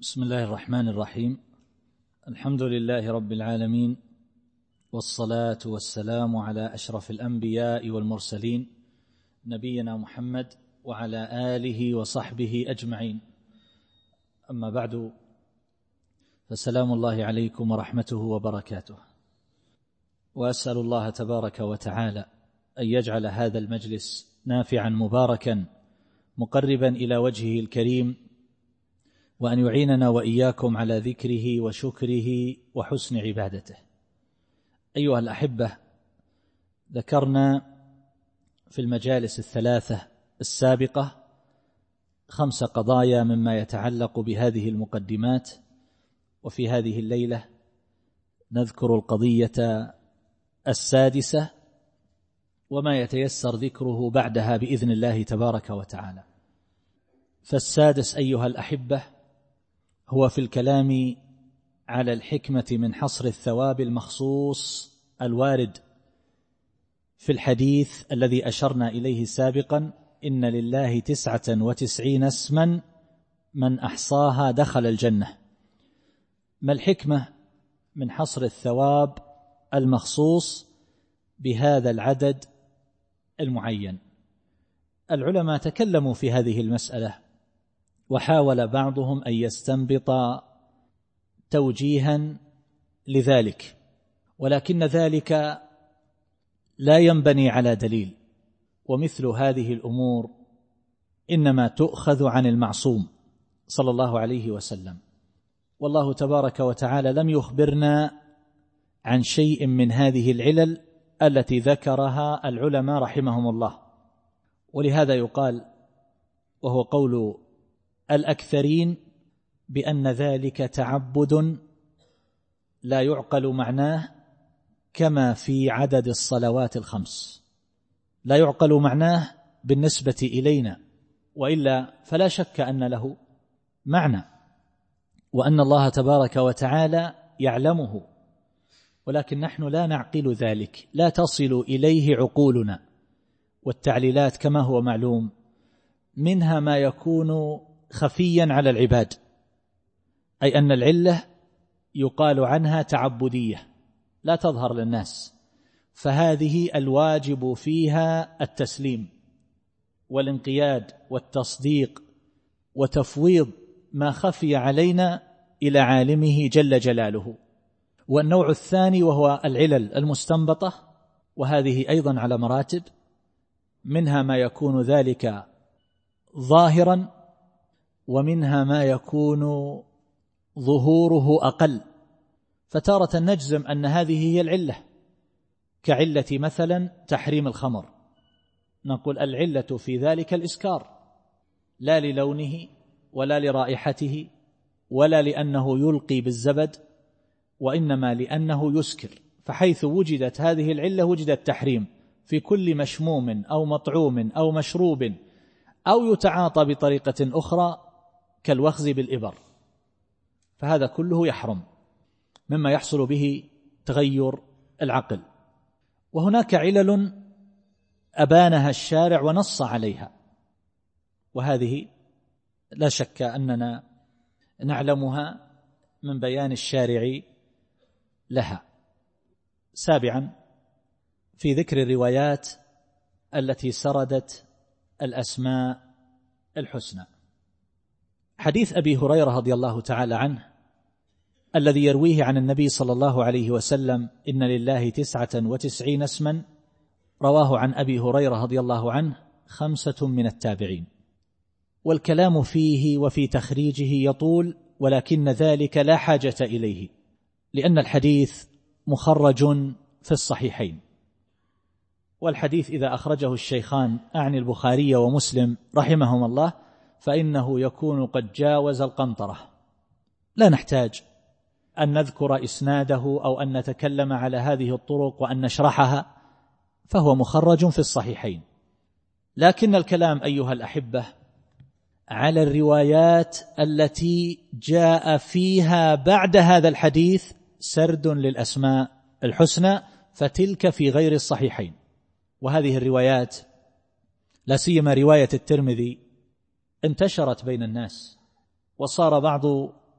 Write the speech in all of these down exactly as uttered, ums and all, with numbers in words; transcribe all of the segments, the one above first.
بسم الله الرحمن الرحيم. الحمد لله رب العالمين، والصلاة والسلام على أشرف الأنبياء والمرسلين نبينا محمد وعلى آله وصحبه أجمعين. أما بعد، فسلام الله عليكم ورحمته وبركاته، وأسأل الله تبارك وتعالى أن يجعل هذا المجلس نافعا مباركا مقربا إلى وجهه الكريم، وأن يعيننا وإياكم على ذكره وشكره وحسن عبادته. أيها الأحبة، ذكرنا في المجالس الثلاثة السابقة خمس قضايا مما يتعلق بهذه المقدمات، وفي هذه الليلة نذكر القضية السادسة وما يتيسر ذكره بعدها بإذن الله تبارك وتعالى. فالسادس أيها الأحبة هو في الكلام على الحكمة من حصر الثواب المخصوص الوارد في الحديث الذي أشرنا إليه سابقا: إن لله تسعة وتسعين اسما من أحصاها دخل الجنة. ما الحكمة من حصر الثواب المخصوص بهذا العدد المعين؟ العلماء تكلموا في هذه المسألة، وحاول بعضهم أن يستنبط توجيها لذلك، ولكن ذلك لا ينبني على دليل، ومثل هذه الأمور إنما تؤخذ عن المعصوم صلى الله عليه وسلم. والله تبارك وتعالى لم يخبرنا عن شيء من هذه العلل التي ذكرها العلماء رحمهم الله. ولهذا يقال، وهو قول الأكثرين، بأن ذلك تعبد لا يعقل معناه كما في عدد الصلوات الخمس، لا يعقل معناه بالنسبة إلينا، وإلا فلا شك أن له معنى، وأن الله تبارك وتعالى يعلمه، ولكن نحن لا نعقل ذلك، لا تصل إليه عقولنا. والتعليلات كما هو معلوم منها ما يكون خفيا على العباد، أي أن العلة يقال عنها تعبدية لا تظهر للناس، فهذه الواجب فيها التسليم والانقياد والتصديق وتفويض ما خفي علينا إلى عالمه جل جلاله. والنوع الثاني وهو العلل المستنبطة، وهذه أيضا على مراتب، منها ما يكون ذلك ظاهرا، ومنها ما يكون ظهوره أقل. فتارة نجزم أن هذه هي العلة، كعلة مثلا تحريم الخمر، نقول العلة في ذلك الإسكار، لا للونه ولا لرائحته ولا لأنه يلقي بالزبد، وإنما لأنه يسكر. فحيث وجدت هذه العلة وجد التحريم في كل مشموم أو مطعوم أو مشروب أو يتعاطى بطريقة أخرى كالوخز بالإبر، فهذا كله يحرم مما يحصل به تغير العقل. وهناك علل أبانها الشارع ونص عليها، وهذه لا شك أننا نعلمها من بيان الشارع لها. سابعا، في ذكر الروايات التي سردت الأسماء الحسنى، حديث أبي هريرة رضي الله تعالى عنه الذي يرويه عن النبي صلى الله عليه وسلم: إن لله تسعة وتسعين اسما، رواه عن أبي هريرة رضي الله عنه خمسة من التابعين. والكلام فيه وفي تخريجه يطول، ولكن ذلك لا حاجة إليه، لأن الحديث مخرج في الصحيحين. والحديث إذا أخرجه الشيخان، أعني البخاري ومسلم رحمهما الله، فإنه يكون قد جاوز القنطرة، لا نحتاج أن نذكر إسناده أو أن نتكلم على هذه الطرق وأن نشرحها، فهو مخرج في الصحيحين. لكن الكلام أيها الأحبة على الروايات التي جاء فيها بعد هذا الحديث سرد للأسماء الحسنى، فتلك في غير الصحيحين. وهذه الروايات لا سيما رواية الترمذي انتشرت بين الناس، وصار بعض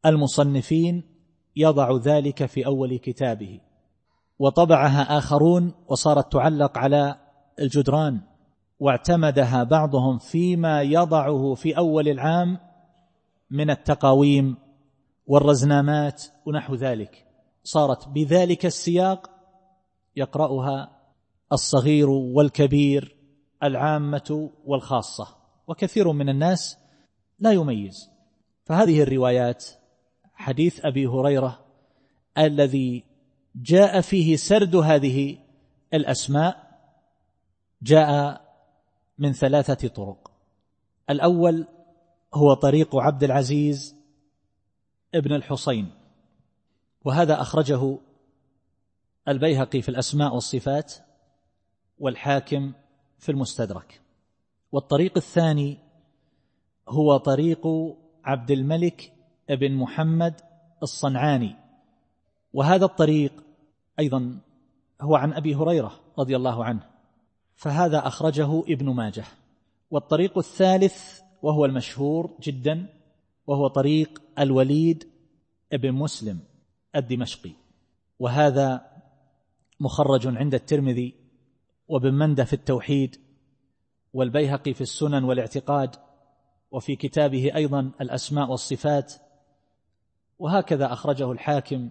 المصنفين يضع ذلك في أول كتابه، وطبعها آخرون وصارت تعلق على الجدران، واعتمدها بعضهم فيما يضعه في أول العام من التقاويم والرزنامات ونحو ذلك، صارت بذلك السياق يقرأها الصغير والكبير، العامة والخاصة، وكثير من الناس لا يميز. فهذه الروايات، حديث أبي هريرة الذي جاء فيه سرد هذه الأسماء، جاء من ثلاثة طرق. الأول هو طريق عبد العزيز ابن الحصين، وهذا أخرجه البيهقي في الأسماء والصفات والحاكم في المستدرك. والطريق الثاني هو طريق عبد الملك ابن محمد الصنعاني، وهذا الطريق أيضا هو عن أبي هريرة رضي الله عنه، فهذا أخرجه ابن ماجه. والطريق الثالث وهو المشهور جدا وهو طريق الوليد ابن مسلم الدمشقي، وهذا مخرج عند الترمذي وابن مندة في التوحيد والبيهقي في السنن والاعتقاد، وفي كتابه أيضا الأسماء والصفات، وهكذا أخرجه الحاكم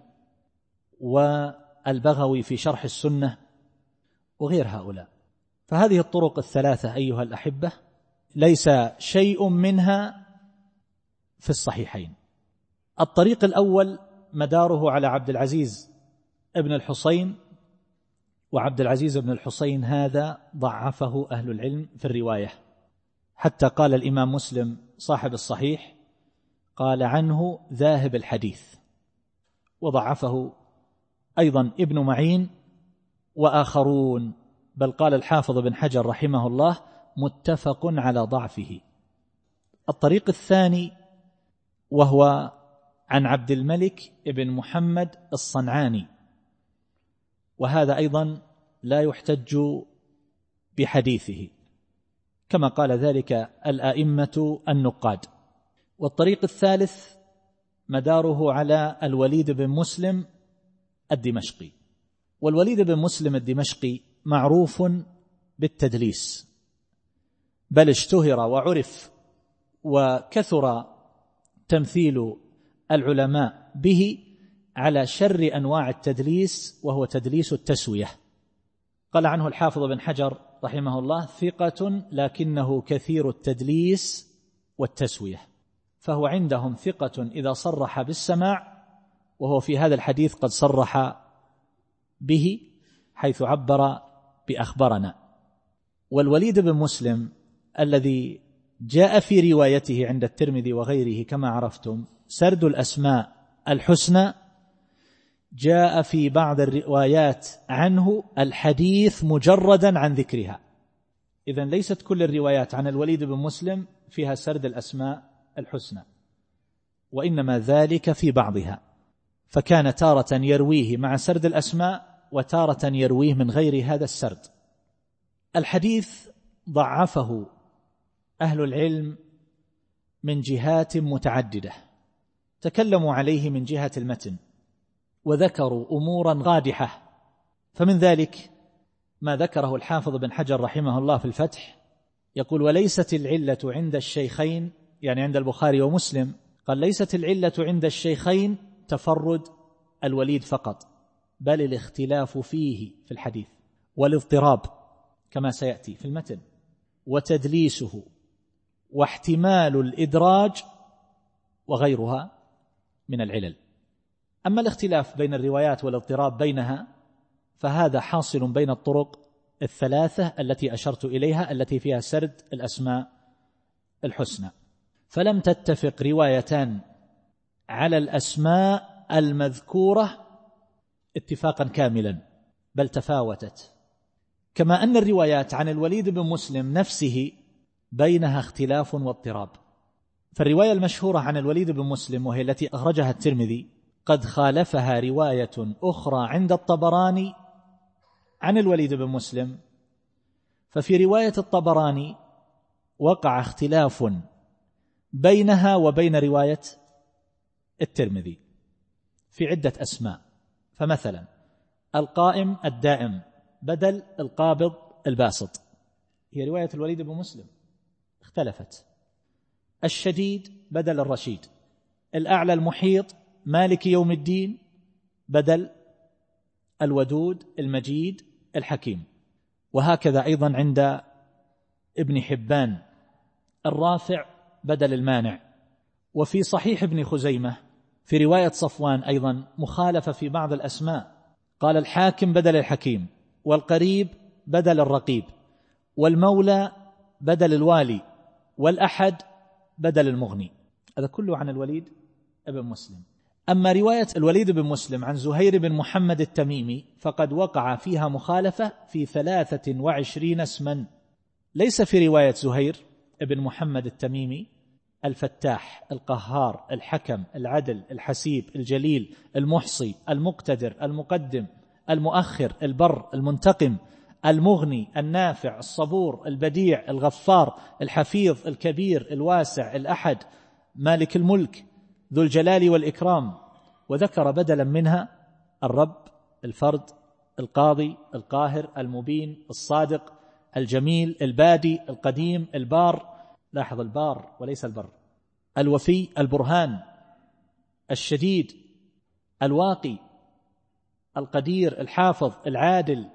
والبغوي في شرح السنة وغير هؤلاء. فهذه الطرق الثلاثة أيها الأحبة ليس شيء منها في الصحيحين. الطريق الأول مداره على عبد العزيز ابن الحصين، وعبد العزيز بن الحصين هذا ضعفه أهل العلم في الرواية، حتى قال الإمام مسلم صاحب الصحيح قال عنه ذاهب الحديث، وضعفه أيضا ابن معين وآخرون، بل قال الحافظ بن حجر رحمه الله متفق على ضعفه. الطريق الثاني وهو عن عبد الملك ابن محمد الصنعاني، وهذا أيضا لا يحتج بحديثه كما قال ذلك الأئمة النقاد. والطريق الثالث مداره على الوليد بن مسلم الدمشقي، والوليد بن مسلم الدمشقي معروف بالتدليس، بل اشتهر وعرف وكثر تمثيل العلماء به على شر أنواع التدليس، وهو تدليس التسوية. قال عنه الحافظ بن حجر رحمه الله ثقة لكنه كثير التدليس والتسوية، فهو عندهم ثقة إذا صرح بالسماع، وهو في هذا الحديث قد صرح به حيث عبر بأخبرنا. والوليد بن مسلم الذي جاء في روايته عند الترمذي وغيره كما عرفتم سرد الأسماء الحسنى، جاء في بعض الروايات عنه الحديث مجردا عن ذكرها. إذن ليست كل الروايات عن الوليد بن مسلم فيها سرد الأسماء الحسنى، وإنما ذلك في بعضها، فكان تارة يرويه مع سرد الأسماء وتارة يرويه من غير هذا السرد. الحديث ضعفه أهل العلم من جهات متعددة، تكلموا عليه من جهة المتن وذكروا أمورا قادحة، فمن ذلك ما ذكره الحافظ بن حجر رحمه الله في الفتح، يقول وليست العلة عند الشيخين، يعني عند البخاري ومسلم، قال ليست العلة عند الشيخين تفرد الوليد فقط، بل الاختلاف فيه في الحديث والاضطراب كما سيأتي في المتن وتدليسه واحتمال الإدراج وغيرها من العلل. أما الاختلاف بين الروايات والاضطراب بينها فهذا حاصل بين الطرق الثلاثة التي أشرت إليها التي فيها سرد الأسماء الحسنى، فلم تتفق روايتان على الأسماء المذكورة اتفاقا كاملا، بل تفاوتت، كما أن الروايات عن الوليد بن مسلم نفسه بينها اختلاف واضطراب. فالرواية المشهورة عن الوليد بن مسلم وهي التي أخرجها الترمذي قد خالفها رواية أخرى عند الطبراني عن الوليد بن مسلم، ففي رواية الطبراني وقع اختلاف بينها وبين رواية الترمذي في عدة أسماء. فمثلا القائم الدائم بدل القابض الباسط، هي رواية الوليد بن مسلم اختلفت. الشديد بدل الرشيد. الأعلى المحيط مالك يوم الدين بدل الودود المجيد الحكيم. وهكذا أيضا عند ابن حبان الرافع بدل المانع. وفي صحيح ابن خزيمة في رواية صفوان أيضا مخالفة في بعض الأسماء، قال الحاكم بدل الحكيم، والقريب بدل الرقيب، والمولى بدل الوالي، والأحد بدل المغني. هذا كله عن الوليد بن مسلم. أما رواية الوليد بن مسلم عن زهير بن محمد التميمي فقد وقع فيها مخالفة في ثلاثة وعشرين اسما. ليس في رواية زهير بن محمد التميمي الفتاح القهار الحكم العدل الحسيب الجليل المحصي المقتدر المقدم المؤخر البر المنتقم المغني النافع الصبور البديع الغفار الحفيظ الكبير الواسع الأحد مالك الملك ذو الجلال والإكرام. وذكر بدلا منها الرب الفرد القاضي القاهر المبين الصادق الجميل البادي القديم البار، لاحظ البار وليس البر، الوفي البرهان الشديد الواقي القدير الحافظ العادل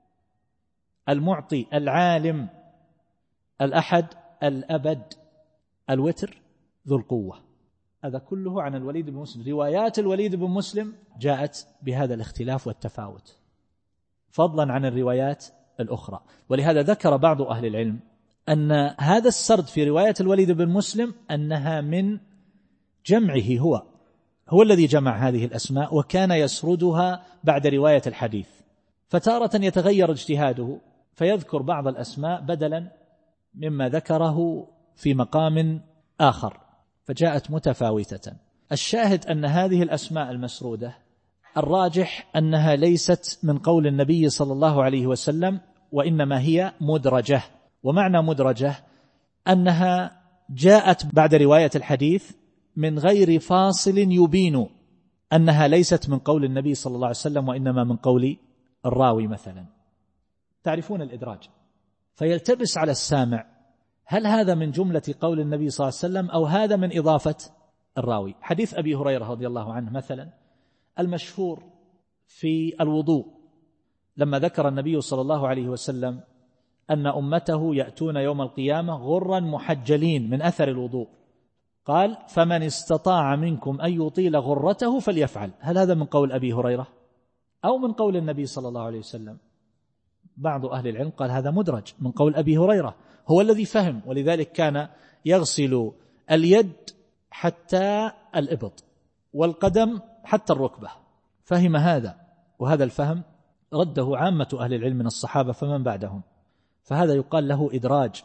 المعطي العالم الأحد الأبد الوتر ذو القوة. هذا كله عن الوليد بن مسلم. روايات الوليد بن مسلم جاءت بهذا الاختلاف والتفاوت فضلا عن الروايات الأخرى. ولهذا ذكر بعض أهل العلم أن هذا السرد في رواية الوليد بن مسلم أنها من جمعه، هو هو الذي جمع هذه الأسماء وكان يسردها بعد رواية الحديث، فتارة يتغير اجتهاده فيذكر بعض الأسماء بدلا مما ذكره في مقام آخر، فجاءت متفاوتة. الشاهد أن هذه الأسماء المسرودة الراجح أنها ليست من قول النبي صلى الله عليه وسلم، وإنما هي مدرجة. ومعنى مدرجة أنها جاءت بعد رواية الحديث من غير فاصل يبين أنها ليست من قول النبي صلى الله عليه وسلم وإنما من قول الراوي. مثلا تعرفون الإدراج، فيلتبس على السامع هل هذا من جملة قول النبي صلى الله عليه وسلم أو هذا من إضافة الراوي. حديث أبي هريرة رضي الله عنه مثلا المشهور في الوضوء، لما ذكر النبي صلى الله عليه وسلم أن أمته يأتون يوم القيامة غرا محجلين من أثر الوضوء، قال فمن استطاع منكم أن يطيل غرته فليفعل. هل هذا من قول أبي هريرة أو من قول النبي صلى الله عليه وسلم؟ بعض أهل العلم قال هذا مدرج من قول أبي هريرة، هو الذي فهم، ولذلك كان يغسل اليد حتى الإبط والقدم حتى الركبة، فهم هذا، وهذا الفهم رده عامة أهل العلم من الصحابة فمن بعدهم، فهذا يقال له إدراج.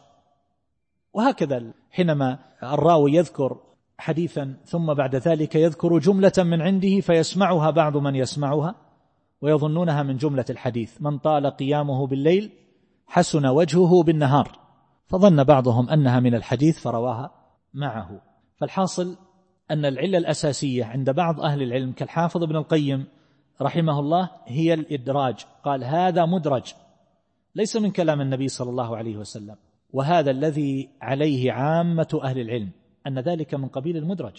وهكذا حينما الراوي يذكر حديثا ثم بعد ذلك يذكر جملة من عنده فيسمعها بعض من يسمعها ويظنونها من جملة الحديث، من طال قيامه بالليل حسن وجهه بالنهار، فظن بعضهم أنها من الحديث فرواها معه. فالحاصل أن العلة الأساسية عند بعض أهل العلم كالحافظ ابن القيم رحمه الله هي الإدراج، قال هذا مدرج ليس من كلام النبي صلى الله عليه وسلم، وهذا الذي عليه عامة أهل العلم أن ذلك من قبيل المدرج.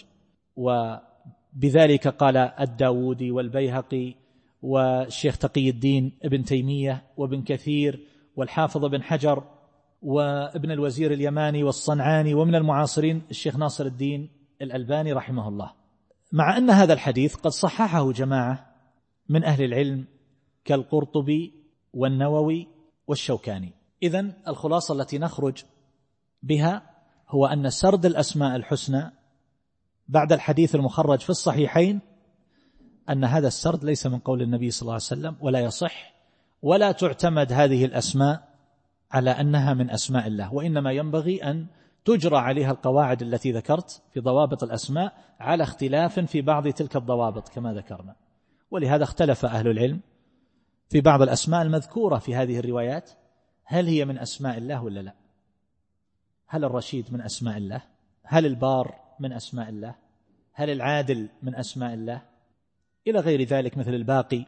وبذلك قال الداودي والبيهقي والشيخ تقي الدين ابن تيمية وابن كثير والحافظ ابن حجر وابن الوزير اليماني والصنعاني، ومن المعاصرين الشيخ ناصر الدين الألباني رحمه الله، مع أن هذا الحديث قد صححه جماعة من أهل العلم كالقرطبي والنووي والشوكاني. إذن الخلاصة التي نخرج بها هو أن سرد الأسماء الحسنى بعد الحديث المخرج في الصحيحين أن هذا السرد ليس من قول النبي صلى الله عليه وسلم ولا يصح، ولا تعتمد هذه الأسماء على أنها من أسماء الله، وإنما ينبغي أن تجرى عليها القواعد التي ذكرت في ضوابط الأسماء على اختلاف في بعض تلك الضوابط كما ذكرنا. ولهذا اختلف أهل العلم في بعض الأسماء المذكورة في هذه الروايات، هل هي من أسماء الله ولا لا؟ هل الرشيد من أسماء الله؟ هل البار من أسماء الله؟ هل العادل من أسماء الله؟ إلى غير ذلك مثل الباقي.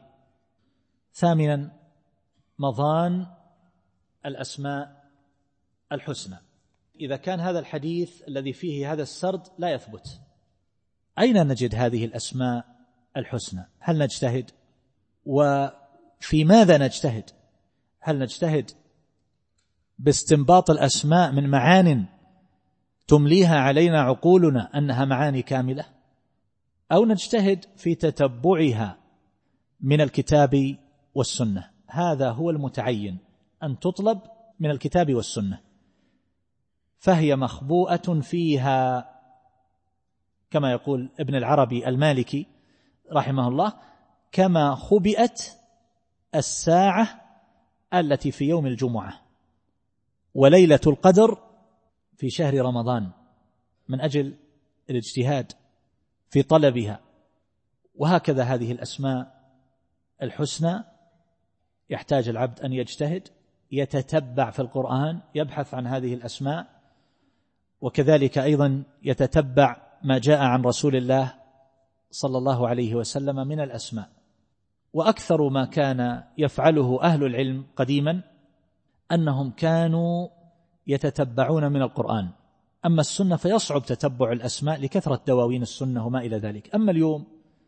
ثامنا مظان الأسماء الحسنى. إذا كان هذا الحديث الذي فيه هذا السرد لا يثبت، أين نجد هذه الأسماء الحسنى؟ هل نجتهد؟ وفي ماذا نجتهد؟ هل نجتهد باستنباط الأسماء من معان تمليها علينا عقولنا أنها معاني كاملة، أو نجتهد في تتبعها من الكتاب والسنة؟ هذا هو المتعين أن تطلب من الكتاب والسنة، فهي مخبوءة فيها، كما يقول ابن العربي المالكي رحمه الله: كما خبئت الساعة التي في يوم الجمعة وليلة القدر في شهر رمضان، من أجل الاجتهاد في طلبها. وهكذا هذه الأسماء الحسنى يحتاج العبد أن يجتهد، يتتبع في القرآن، يبحث عن هذه الأسماء، وكذلك أيضا يتتبع ما جاء عن رسول الله صلى الله عليه وسلم من الأسماء. وأكثر ما كان يفعله أهل العلم قديما أنهم كانوا يتتبعون من القرآن. أما السنة فيصعب تتبع الأسماء لكثرة دواوين السنة وما إلى ذلك. أما اليوم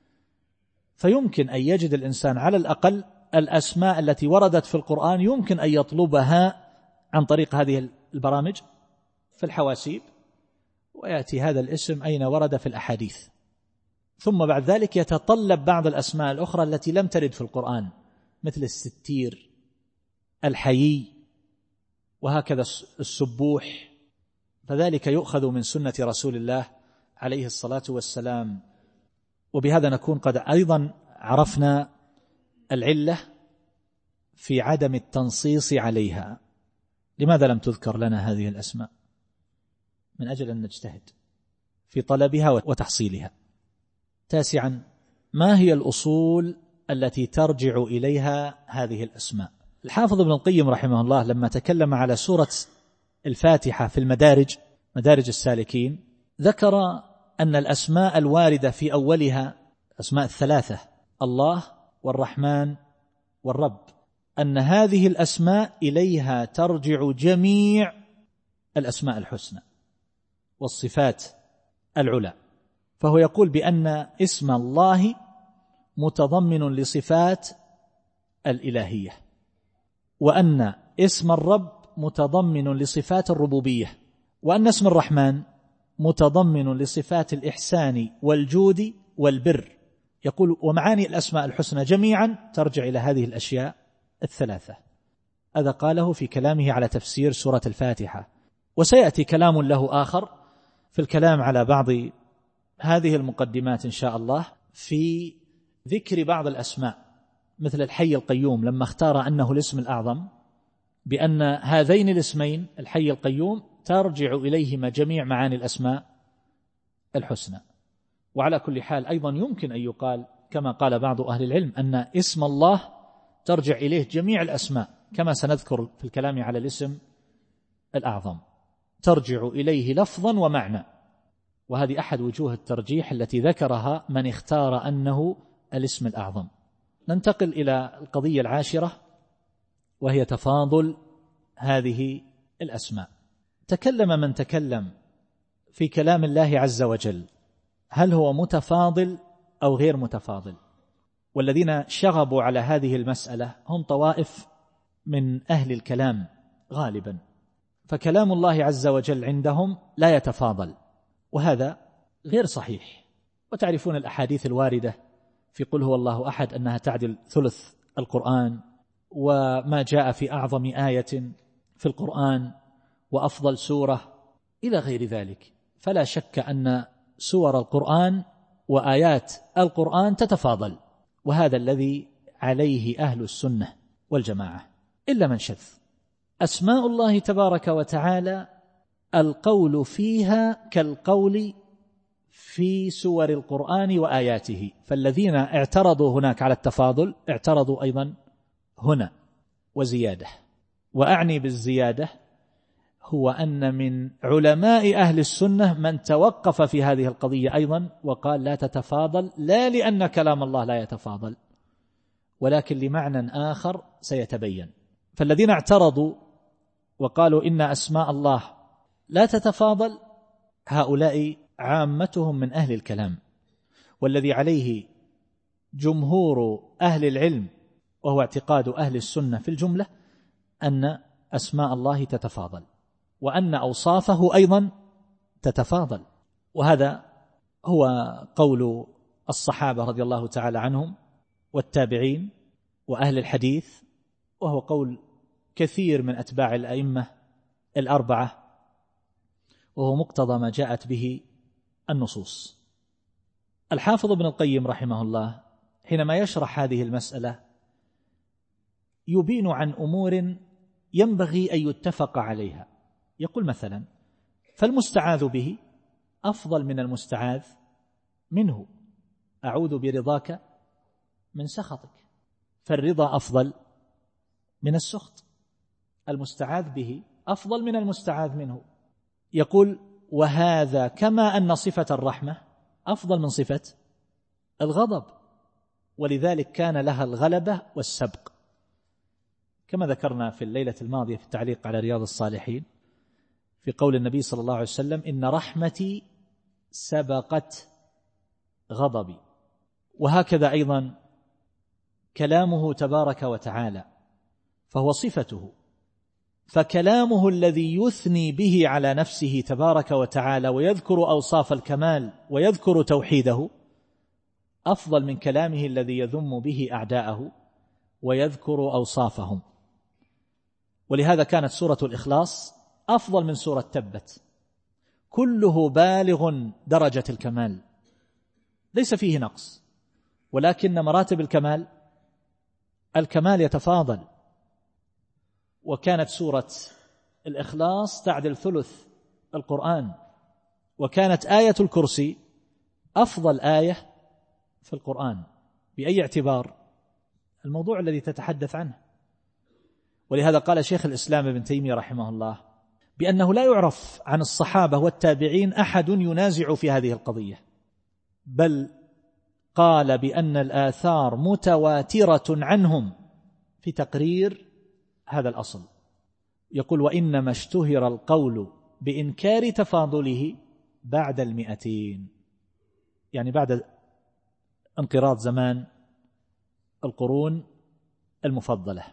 فيمكن أن يجد الإنسان على الأقل الأسماء التي وردت في القرآن، يمكن أن يطلبها عن طريق هذه البرامج في الحواسيب، ويأتي هذا الاسم أين ورد في الأحاديث. ثم بعد ذلك يتطلب بعض الأسماء الأخرى التي لم ترد في القرآن، مثل الستير، الحيي، وهكذا السبوح، فذلك يؤخذ من سنة رسول الله عليه الصلاة والسلام. وبهذا نكون قد أيضا عرفنا العلة في عدم التنصيص عليها. لماذا لم تذكر لنا هذه الأسماء؟ من أجل أن نجتهد في طلبها وتحصيلها. تاسعا، ما هي الأصول التي ترجع إليها هذه الأسماء؟ الحافظ ابن القيم رحمه الله لما تكلم على سورة الفاتحة في المدارج، مدارج السالكين، ذكر أن الأسماء الواردة في أولها أسماء الثلاثة، الله والرحمن والرب، أن هذه الأسماء إليها ترجع جميع الأسماء الحسنى والصفات العلى. فهو يقول بأن اسم الله متضمن لصفات الإلهية، وأن اسم الرب متضمن لصفات الربوبية، وأن اسم الرحمن متضمن لصفات الإحسان والجود والبر. يقول ومعاني الأسماء الحسنى جميعا ترجع إلى هذه الأشياء الثلاثة. هذا قاله في كلامه على تفسير سورة الفاتحة، وسيأتي كلام له آخر في الكلام على بعض هذه المقدمات إن شاء الله في ذكر بعض الأسماء، مثل الحي القيوم لما اختار أنه الاسم الأعظم، بأن هذين الاسمين الحي القيوم ترجع إليهما جميع معاني الأسماء الحسنى. وعلى كل حال أيضا يمكن أن يقال كما قال بعض أهل العلم أن اسم الله ترجع إليه جميع الأسماء، كما سنذكر في الكلام على الاسم الأعظم، ترجع إليه لفظا ومعنى. وهذه أحد وجوه الترجيح التي ذكرها من اختار أنه الاسم الأعظم. ننتقل إلى القضية العاشرة، وهي تفاضل هذه الأسماء. تكلم من تكلم في كلام الله عز وجل هل هو متفاضل أو غير متفاضل، والذين شغبوا على هذه المسألة هم طوائف من أهل الكلام غالبا، فكلام الله عز وجل عندهم لا يتفاضل، وهذا غير صحيح. وتعرفون الأحاديث الواردة في قل هو الله أحد أنها تعدل ثلث القرآن، وما جاء في أعظم آية في القرآن وأفضل سورة إلى غير ذلك. فلا شك أن سور القرآن وآيات القرآن تتفاضل، وهذا الذي عليه أهل السنة والجماعة، إلا من شذ. أسماء الله تبارك وتعالى القول فيها كالقول في سور القرآن وآياته، فالذين اعترضوا هناك على التفاضل اعترضوا أيضا هنا وزيادة. وأعني بالزيادة هو أن من علماء أهل السنة من توقف في هذه القضية أيضا وقال لا تتفاضل، لا لأن كلام الله لا يتفاضل، ولكن لمعنى آخر سيتبين. فالذين اعترضوا وقالوا إن أسماء الله لا تتفاضل هؤلاء عامتهم من أهل الكلام، والذي عليه جمهور أهل العلم وهو اعتقاد أهل السنة في الجملة أن أسماء الله تتفاضل، وأن أوصافه أيضا تتفاضل. وهذا هو قول الصحابة رضي الله تعالى عنهم والتابعين وأهل الحديث، وهو قول كثير من أتباع الأئمة الأربعة، وهو مقتضى ما جاءت به النصوص. الحافظ ابن القيم رحمه الله حينما يشرح هذه المسألة يبين عن أمور ينبغي أن يتفق عليها. يقول مثلا: فالمستعاذ به أفضل من المستعاذ منه، أعوذ برضاك من سخطك، فالرضا أفضل من السخط، المستعاذ به أفضل من المستعاذ منه. يقول: وهذا كما أن صفة الرحمة أفضل من صفة الغضب، ولذلك كان لها الغلبة والسبق، كما ذكرنا في الليلة الماضية في التعليق على رياض الصالحين في قول النبي صلى الله عليه وسلم: إن رحمتي سبقت غضبي. وهكذا أيضا كلامه تبارك وتعالى، فهو صفته، فكلامه الذي يثني به على نفسه تبارك وتعالى ويذكر أوصاف الكمال ويذكر توحيده أفضل من كلامه الذي يذم به أعداءه ويذكر أوصافهم. ولهذا كانت سورة الإخلاص أفضل من سورة تبت، كله بالغ درجة الكمال، ليس فيه نقص، ولكن مراتب الكمال الكمال يتفاضل. وكانت سورة الإخلاص تعدل ثلث القرآن، وكانت آية الكرسي أفضل آية في القرآن. بأي اعتبار؟ الموضوع الذي تتحدث عنه. ولهذا قال شيخ الإسلام ابن تيمية رحمه الله بأنه لا يعرف عن الصحابة والتابعين أحد ينازع في هذه القضية، بل قال بأن الآثار متواترة عنهم في تقرير هذا الأصل. يقول: وإنما اشتهر القول بإنكار تفاضله بعد المئتين، يعني بعد انقراض زمان القرون المفضلة.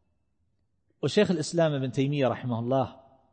وشيخ الإسلام ابن تيمية رحمه الله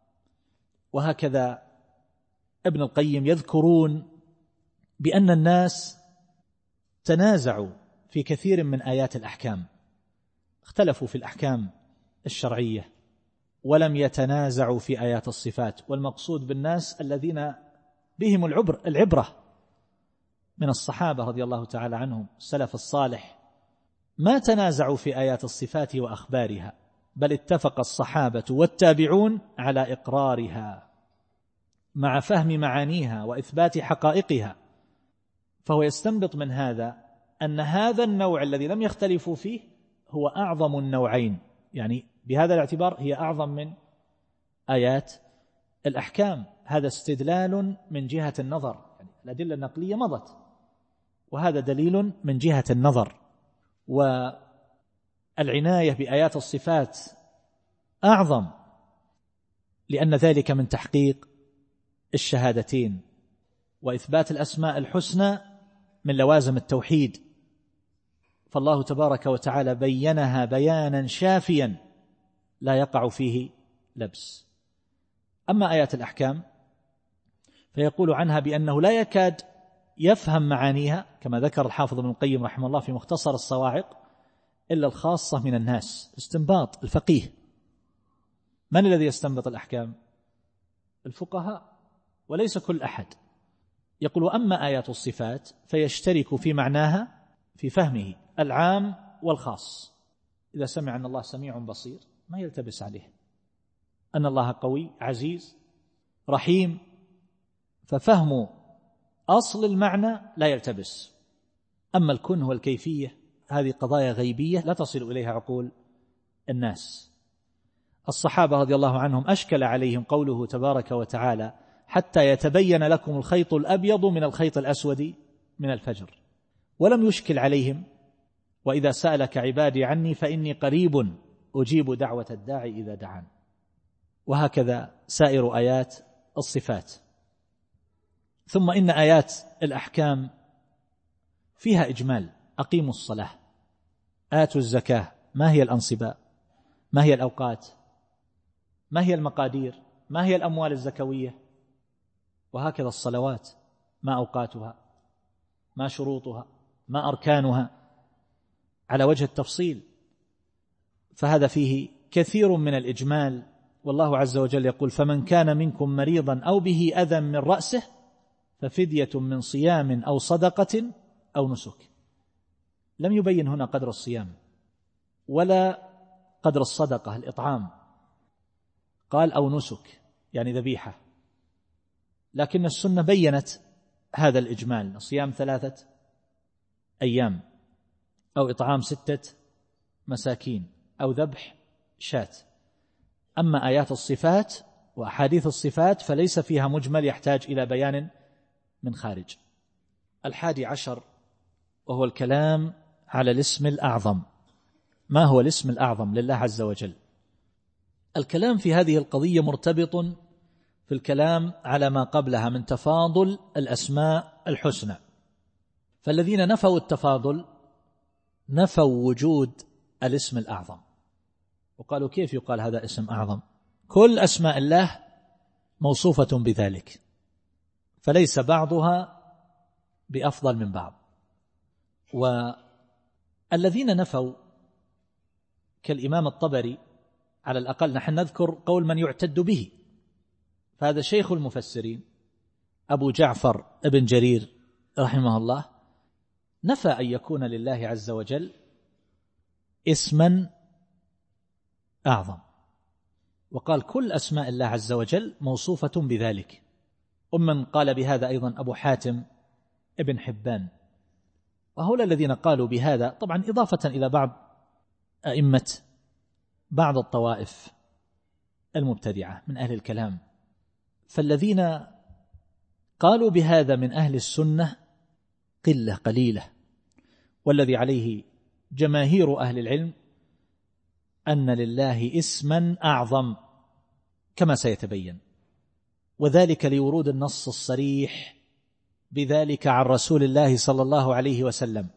وهكذا ابن القيم يذكرون بأن الناس تنازعوا في كثير من آيات الأحكام، اختلفوا في الأحكام الشرعية ولم يتنازعوا في آيات الصفات. والمقصود بالناس الذين بهم العبر العبرة من الصحابة رضي الله تعالى عنهم السلف الصالح، ما تنازعوا في آيات الصفات وأخبارها، بل اتفق الصحابة والتابعون على إقرارها مع فهم معانيها وإثبات حقائقها. فهو يستنبط من هذا أن هذا النوع الذي لم يختلفوا فيه هو أعظم النوعين، يعني بهذا الاعتبار هي أعظم من آيات الأحكام. هذا استدلال من جهة النظر، يعني الأدلة النقلية مضت، وهذا دليل من جهة النظر. والعناية بآيات الصفات أعظم، لأن ذلك من تحقيق الشهادتين، وإثبات الأسماء الحسنى من لوازم التوحيد، فالله تبارك وتعالى بينها بيانا شافيا لا يقع فيه لبس. أما آيات الأحكام فيقول عنها بأنه لا يكاد يفهم معانيها، كما ذكر الحافظ ابن القيم رحمه الله في مختصر الصواعق، إلا الخاصة من الناس. استنباط الفقيه. من الذي يستنبط الأحكام؟ الفقهاء، وليس كل أحد. يقول: وأما آيات الصفات فيشترك في معناها في فهمه العام والخاص. إذا سمع أن الله سميع بصير ما يلتبس عليه، أن الله قوي عزيز رحيم، ففهم أصل المعنى لا يلتبس. أما الكنه والكيفية هذه قضايا غيبية لا تصل إليها عقول الناس. الصحابة رضي الله عنهم أشكل عليهم قوله تبارك وتعالى حتى يتبين لكم الخيط الأبيض من الخيط الأسود من الفجر، ولم يشكل عليهم وإذا سألك عبادي عني فإني قريب أجيب دعوة الداعي إذا دعان. وهكذا سائر آيات الصفات. ثم إن آيات الأحكام فيها إجمال: أقيموا الصلاة، آتوا الزكاة، ما هي الأنصباء، ما هي الأوقات، ما هي المقادير، ما هي الأموال الزكوية، وهكذا الصلوات ما أوقاتها، ما شروطها، ما أركانها، على وجه التفصيل. فهذا فيه كثير من الإجمال. والله عز وجل يقول: فمن كان منكم مريضا أو به أذى من رأسه ففدية من صيام أو صدقة أو نسك. لم يبين هنا قدر الصيام ولا قدر الصدقة الإطعام، قال أو نسك يعني ذبيحة. لكن السنة بينت هذا الإجمال: صيام ثلاثة أيام أو إطعام ستة مساكين أو ذبح شاة. أما آيات الصفات وأحاديث الصفات فليس فيها مجمل يحتاج إلى بيان من خارج. الحادي عشر وهو الكلام على الاسم الأعظم. ما هو الاسم الأعظم لله عز وجل؟ الكلام في هذه القضية مرتبط في الكلام على ما قبلها من تفاضل الأسماء الحسنى. فالذين نفوا التفاضل نفوا وجود الاسم الأعظم، وقالوا: كيف يقال هذا اسم أعظم؟ كل أسماء الله موصوفة بذلك، فليس بعضها بأفضل من بعض. والذين نفوا كالإمام الطبري على الأقل، نحن نذكر قول من يعتد به، فهذا شيخ المفسرين أبو جعفر ابن جرير رحمه الله، نفى أن يكون لله عز وجل اسما أعظم، وقال كل أسماء الله عز وجل موصوفة بذلك. ومن قال بهذا أيضا أبو حاتم ابن حبان. وهؤلاء الذين قالوا بهذا طبعا إضافة إلى بعض أئمة بعض الطوائف المبتدعة من أهل الكلام. فالذين قالوا بهذا من أهل السنة قلة قليلة، والذي عليه جماهير أهل العلم أن لله اسما أعظم كما سيتبين، وذلك لورود النص الصريح بذلك عن رسول الله صلى الله عليه وسلم.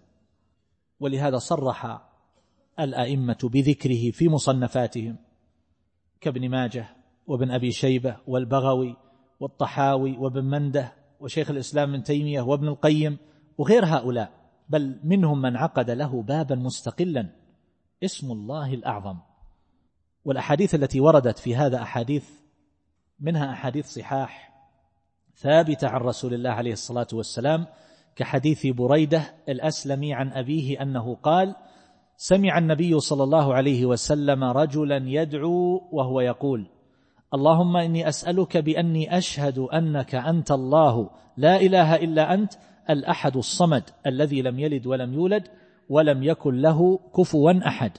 ولهذا صرح الأئمة بذكره في مصنفاتهم كابن ماجه وابن أبي شيبة والبغوي والطحاوي وابن منده وشيخ الإسلام ابن تيمية وابن القيم وغير هؤلاء، بل منهم من عقد له بابا مستقلا اسم الله الأعظم. والأحاديث التي وردت في هذا أحاديث منها أحاديث صحاح ثابتة عن رسول الله عليه الصلاة والسلام، كحديث بريدة الأسلمي عن أبيه أنه قال: سمع النبي صلى الله عليه وسلم رجلا يدعو وهو يقول: اللهم إني أسألك بأني أشهد أنك أنت الله لا إله إلا أنت الأحد الصمد الذي لم يلد ولم يولد ولم يكن له كفوا أحد.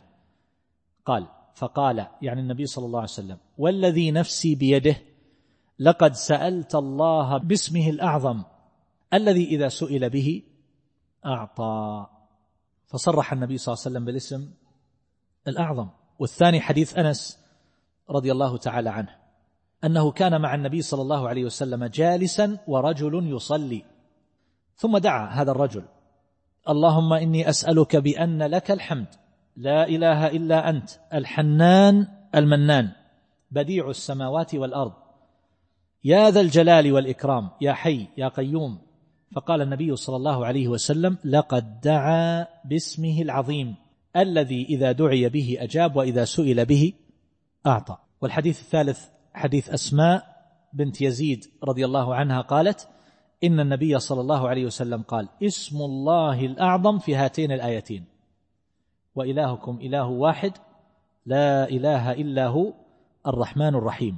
قال فقال يعني النبي صلى الله عليه وسلم: والذي نفسي بيده لقد سألت الله باسمه الأعظم الذي إذا سئل به أعطى. فصرح النبي صلى الله عليه وسلم بالاسم الأعظم. والثاني حديث أنس رضي الله تعالى عنه أنه كان مع النبي صلى الله عليه وسلم جالسا ورجل يصلي، ثم دعا هذا الرجل: اللهم إني أسألك بأن لك الحمد لا إله إلا أنت الحنان المنان بديع السماوات والأرض يا ذا الجلال والإكرام يا حي يا قيوم. فقال النبي صلى الله عليه وسلم: لقد دعا باسمه العظيم الذي إذا دعي به أجاب وإذا سئل به أعطى. والحديث الثالث حديث أسماء بنت يزيد رضي الله عنها قالت: إن النبي صلى الله عليه وسلم قال: اسم الله الأعظم في هاتين الآيتين: وإلهكم إله واحد لا إله إلا هو الرحمن الرحيم،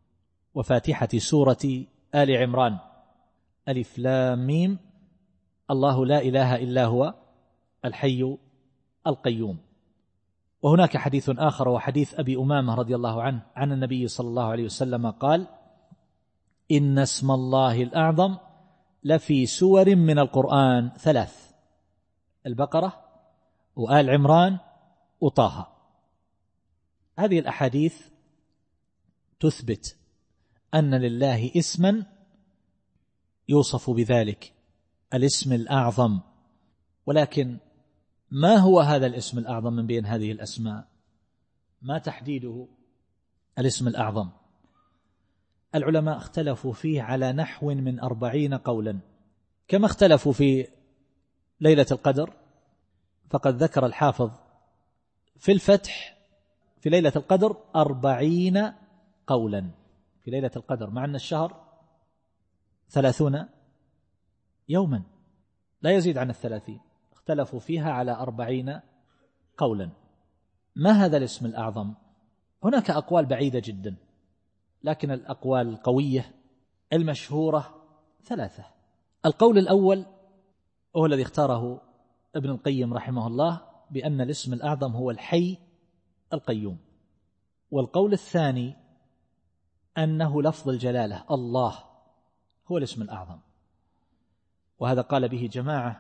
وفاتحة سورة آل عمران: ألف لام ميم الله لا إله إلا هو الحي القيوم. وهناك حديث آخر وحديث أبي أمامة رضي الله عنه عن النبي صلى الله عليه وسلم قال: إن اسم الله الأعظم لفي سور من القرآن ثلاث: البقرة وآل عمران وطه. هذه الأحاديث تثبت أن لله اسما يوصف بذلك، الاسم الأعظم. ولكن ما هو هذا الاسم الأعظم من بين هذه الأسماء؟ ما تحديده الاسم الأعظم؟ العلماء اختلفوا فيه على نحو من أربعين قولا، كما اختلفوا في ليلة القدر، فقد ذكر الحافظ في الفتح في ليلة القدر أربعين قولا في ليلة القدر، مع أن الشهر ثلاثون يوما لا يزيد عن الثلاثين، اختلفوا فيها على أربعين قولا. ما هذا الاسم الأعظم؟ هناك أقوال بعيدة جدا، لكن الأقوال القوية المشهورة ثلاثة. القول الأول هو الذي اختاره ابن القيم رحمه الله، بأن الاسم الأعظم هو الحي القيوم. والقول الثاني أنه لفظ الجلالة، الله هو الاسم الأعظم، وهذا قال به جماعة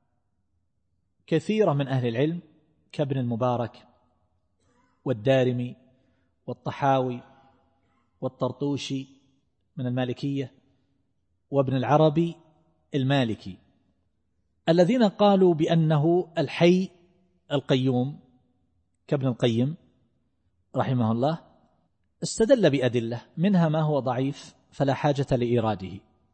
كثيرة من أهل العلم كابن المبارك والدارمي والطحاوي والطرطوشي من المالكية وابن العربي المالكي، الذين قالوا بأنه الحي القيوم كابن القيم رحمه الله. استدل بأدلة، منها ما هو ضعيف فلا حاجة لإيراده،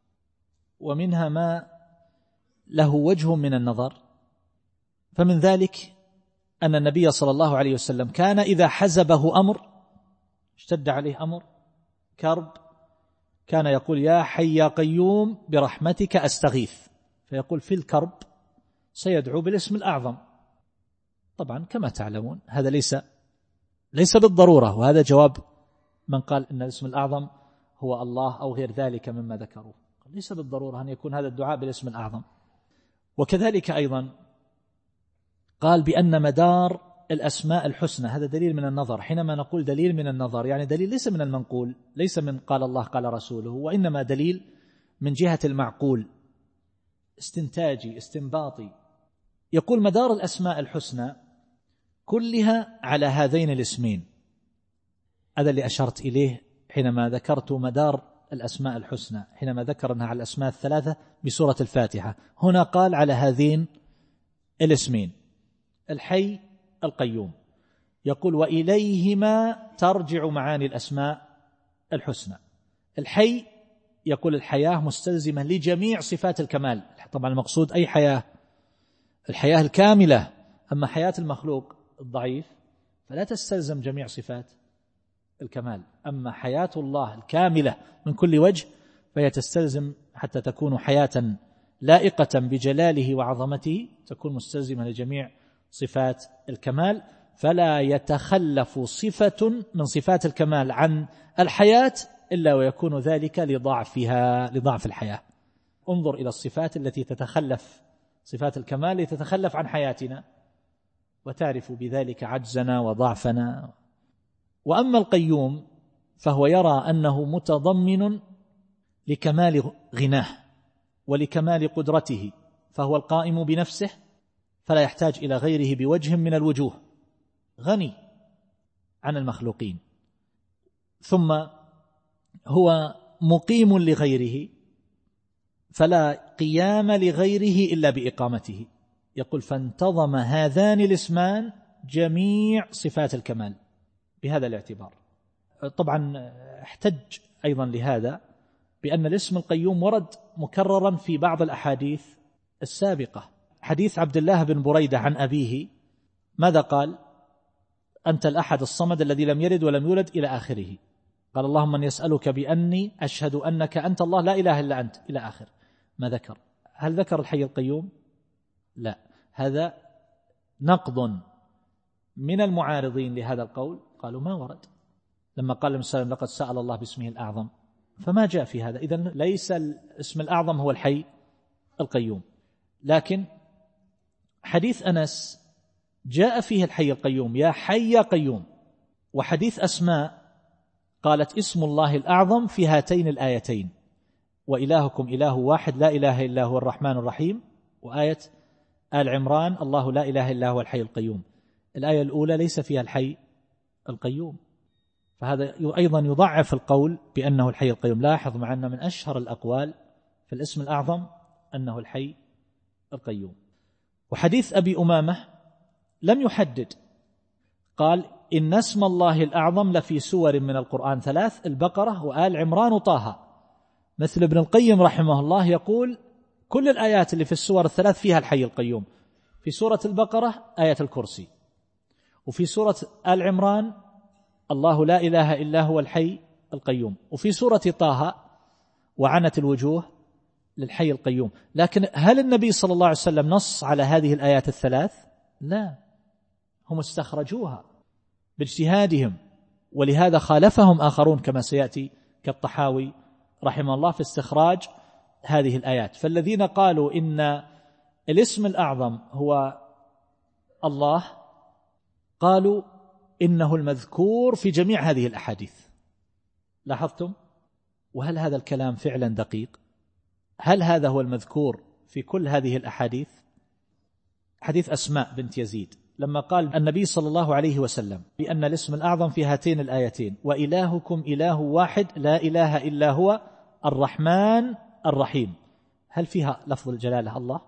ومنها ما له وجه من النظر. فمن ذلك أن النبي صلى الله عليه وسلم كان إذا حزبه أمر، اشتد عليه أمر كرب، كان يقول: يا حي يا قيوم برحمتك أستغيث، فيقول في الكرب سيدعو بالاسم الأعظم. طبعا كما تعلمون هذا ليس ليس بالضرورة، وهذا جواب من قال إن الاسم الأعظم هو الله أو غير ذلك مما ذكروا، ليس بالضرورة أن يكون هذا الدعاء بالاسم الأعظم. وكذلك أيضا قال بأن مدار الأسماء الحسنى، هذا دليل من النظر. حينما نقول دليل من النظر يعني دليل ليس من المنقول، ليس من قال الله قال رسوله، وإنما دليل من جهة المعقول، استنتاجي استنباطي. يقول مدار الأسماء الحسنى كلها على هذين الاسمين، هذا اللي أشرت إليه حينما ذكرت مدار الأسماء الحسنى، حينما ذكرنا على الأسماء الثلاثة بسورة الفاتحة. هنا قال على هذين الاسمين، الحي القيوم. يقول وإليهما ترجع معاني الأسماء الحسنى. الحي يقول الحياة مستلزمة لجميع صفات الكمال، طبعا المقصود أي حياة، الحياة الكاملة. أما حياة المخلوق الضعيف فلا تستلزم جميع صفات الكمال، أما حياة الله الكاملة من كل وجه فهي تستلزم، حتى تكون حياة لائقة بجلاله وعظمته، تكون مستلزمة لجميع صفات الكمال، فلا يتخلف صفة من صفات الكمال عن الحياة إلا ويكون ذلك لضعفها، لضعف الحياة. انظر إلى الصفات التي تتخلف، صفات الكمال لتتخلف عن حياتنا، وتعرف بذلك عجزنا وضعفنا. وأما القيوم فهو يرى أنه متضمن لكمال غناه ولكمال قدرته، فهو القائم بنفسه فلا يحتاج إلى غيره بوجه من الوجوه، غني عن المخلوقين. ثم هو مقيم لغيره فلا قيام لغيره إلا بإقامته. يقول فانتظم هذان الاسمان جميع صفات الكمال بهذا الاعتبار. طبعا احتج أيضا لهذا بأن الاسم القيوم ورد مكررا في بعض الأحاديث السابقة. حديث عبد الله بن بريدة عن أبيه ماذا قال؟ أنت الأحد الصمد الذي لم يلد ولم يولد إلى آخره. قال اللهم من يسألك بأني أشهد أنك أنت الله لا إله إلا أنت إلى آخر ما ذكر. هل ذكر الحي القيوم؟ لا، هذا نقض من المعارضين لهذا القول، قالوا ما ورد. لما قال النبي صلى الله عليه وسلم لقد سأل الله باسمه الأعظم، فما جاء في هذا. إذن ليس الاسم الأعظم هو الحي القيوم. لكن حديث أنس جاء فيه الحي القيوم، يا حي يا قيوم. وحديث أسماء قالت اسم الله الأعظم في هاتين الآيتين: وإلهكم إله واحد لا إله إلا هو الرحمن الرحيم، وآية آل عمران الله لا إله إلا هو الحي القيوم. الآية الأولى ليس فيها الحي القيوم، فهذا أيضا يضعف القول بأنه الحي القيوم. لاحظ مع أن من أشهر الأقوال في الاسم الأعظم أنه الحي القيوم. وحديث أبي أمامة لم يحدد، قال إن اسم الله الأعظم لفي سور من القرآن ثلاث: البقرة وآل عمران وطه. مثل ابن القيم رحمه الله يقول كل الآيات اللي في السور الثلاث فيها الحي القيوم. في سورة البقرة آية الكرسي، وفي سورة آل عمران الله لا إله إلا هو الحي القيوم، وفي سورة طه وعنت الوجوه للحي القيوم. لكن هل النبي صلى الله عليه وسلم نص على هذه الآيات الثلاث؟ لا، هم استخرجوها باجتهادهم، ولهذا خالفهم آخرون كما سيأتي كالطحاوي رحمه الله في استخراج هذه الآيات. فالذين قالوا إن الاسم الأعظم هو الله قالوا إنه المذكور في جميع هذه الأحاديث. لاحظتم؟ وهل هذا الكلام فعلا دقيق؟ هل هذا هو المذكور في كل هذه الأحاديث؟ حديث أسماء بنت يزيد لما قال النبي صلى الله عليه وسلم بأن الاسم الأعظم في هاتين الآيتين: وإلهكم إله واحد لا إله إلا هو الرحمن الرحيم، هل فيها لفظ الجلالة الله؟